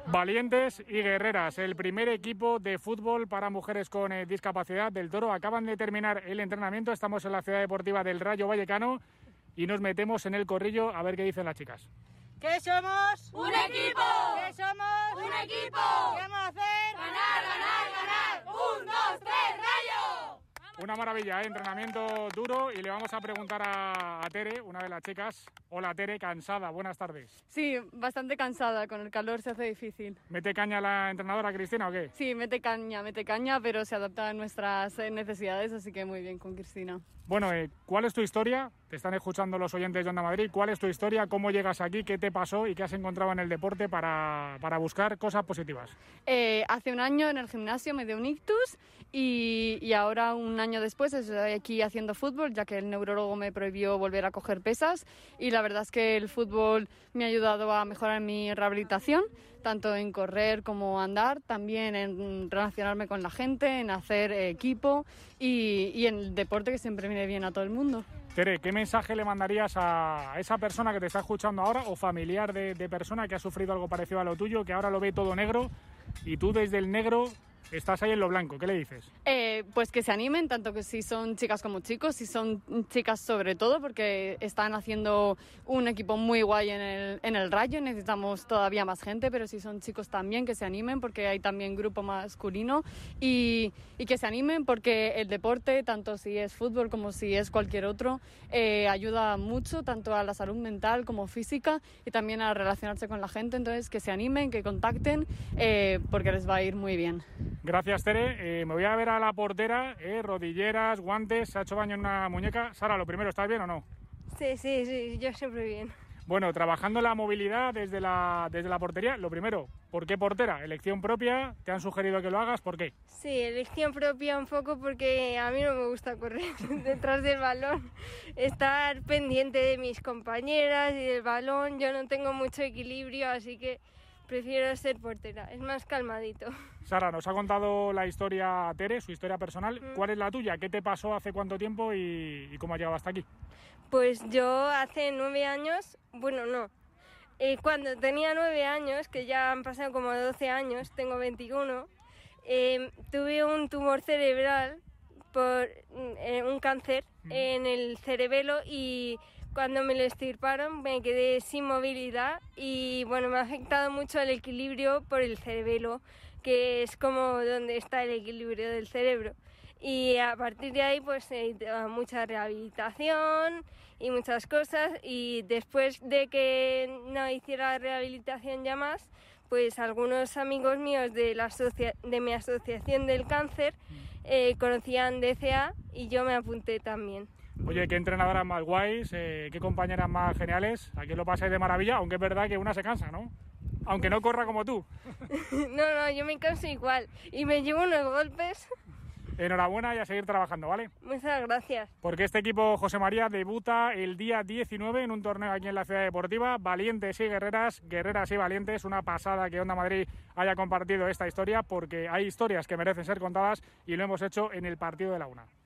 Valientes y guerreras, el primer equipo de fútbol para mujeres con discapacidad del Toro. Acaban de terminar el entrenamiento, estamos en la ciudad deportiva del Rayo Vallecano y nos metemos en el corrillo a ver qué dicen las chicas. ¿Qué somos? ¡Un equipo! ¿Qué somos? ¡Un equipo! ¿Qué vamos a hacer? ¡Ganar, ganar, ganar! ¡1, 2, 3, Rayo! Una maravilla, entrenamiento duro, y le vamos a preguntar a Tere, una de las chicas. Hola Tere, cansada, buenas tardes. Sí, bastante cansada, con el calor se hace difícil. ¿Mete caña la entrenadora Cristina o qué? Sí, mete caña, pero se adapta a nuestras necesidades, así que muy bien con Cristina. Bueno, ¿cuál es tu historia? Te están escuchando los oyentes de Onda Madrid. ¿Cuál es tu historia? ¿Cómo llegas aquí? ¿Qué te pasó y qué has encontrado en el deporte para buscar cosas positivas? Hace un año en el gimnasio me dio un ictus y ahora, un año después, estoy aquí haciendo fútbol, ya que el neurólogo me prohibió volver a coger pesas, y la verdad es que el fútbol me ha ayudado a mejorar mi rehabilitación, tanto en correr como andar, también en relacionarme con la gente, en hacer equipo y en el deporte, que siempre viene bien a todo el mundo. Tere, ¿qué mensaje le mandarías a esa persona que te está escuchando ahora, o familiar de persona que ha sufrido algo parecido a lo tuyo, que ahora lo ve todo negro y tú desde el negro estás ahí en lo blanco? ¿Qué le dices? Pues que se animen, tanto que si son chicas como chicos, si son chicas sobre todo, porque están haciendo un equipo muy guay en el Rayo, necesitamos todavía más gente, pero si son chicos también, que se animen, porque hay también grupo masculino, y que se animen, porque el deporte, tanto si es fútbol como si es cualquier otro, ayuda mucho, tanto a la salud mental como física, y también a relacionarse con la gente. Entonces que se animen, que contacten, porque les va a ir muy bien. Gracias, Tere. Me voy a ver a la portera, rodilleras, guantes, se ha hecho baño en una muñeca. Sara, lo primero, ¿estás bien o no? Sí, yo siempre bien. Bueno, trabajando la movilidad desde la portería, lo primero, ¿por qué portera? ¿Elección propia? ¿Te han sugerido que lo hagas? ¿Por qué? Sí, elección propia un poco, porque a mí no me gusta correr detrás del balón, estar pendiente de mis compañeras y del balón. Yo no tengo mucho equilibrio, así que prefiero ser portera, es más calmadito. Sara, nos ha contado la historia Tere, su historia personal. ¿Cuál es la tuya? ¿Qué te pasó hace cuánto tiempo y cómo has llegado hasta aquí? Pues yo hace 9 años, cuando tenía 9 años, que ya han pasado como 12 años, tengo 21, tuve un tumor cerebral por un cáncer en el cerebelo, y cuando me lo extirparon me quedé sin movilidad y me ha afectado mucho el equilibrio por el cerebelo, que es como donde está el equilibrio del cerebro. Y a partir de ahí pues he ido mucha rehabilitación y muchas cosas, y después de que no hiciera rehabilitación ya más, pues algunos amigos míos de mi asociación del cáncer conocían DCA y yo me apunté también. Oye, qué entrenadoras más guays, qué compañeras más geniales. Aquí lo pasáis de maravilla, aunque es verdad que una se cansa, ¿no? Aunque no corra como tú. No, yo me canso igual y me llevo unos golpes. Enhorabuena y a seguir trabajando, ¿vale? Muchas gracias. Porque este equipo José María debuta el día 19 en un torneo aquí en la ciudad deportiva. Valientes y guerreras, guerreras y valientes. Una pasada que Onda Madrid haya compartido esta historia, porque hay historias que merecen ser contadas y lo hemos hecho en el partido de la Una.